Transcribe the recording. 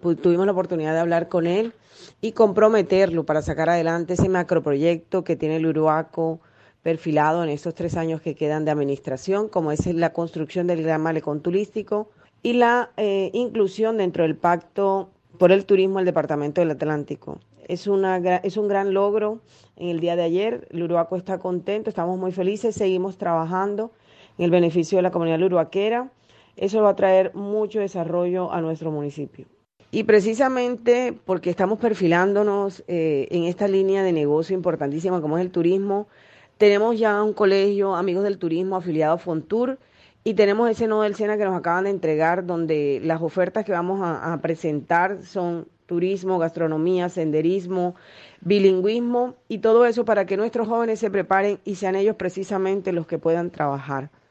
tuvimos la oportunidad de hablar con él y comprometerlo para sacar adelante ese macroproyecto que tiene el Uruaco perfilado en estos 3 años que quedan de administración, como es la construcción del gran malecón turístico y la inclusión dentro del pacto por el turismo del Departamento del Atlántico. Es un gran logro en el día de ayer. El Uruaco está contento, estamos muy felices, seguimos trabajando en el beneficio de la comunidad uruaquera. Eso va a traer mucho desarrollo a nuestro municipio. Y precisamente porque estamos perfilándonos en esta línea de negocio importantísima como es el turismo, tenemos ya un colegio, amigos del turismo, afiliado a Fontur, y tenemos ese nodo del SENA que nos acaban de entregar, donde las ofertas que vamos a presentar son turismo, gastronomía, senderismo, bilingüismo y todo eso para que nuestros jóvenes se preparen y sean ellos precisamente los que puedan trabajar.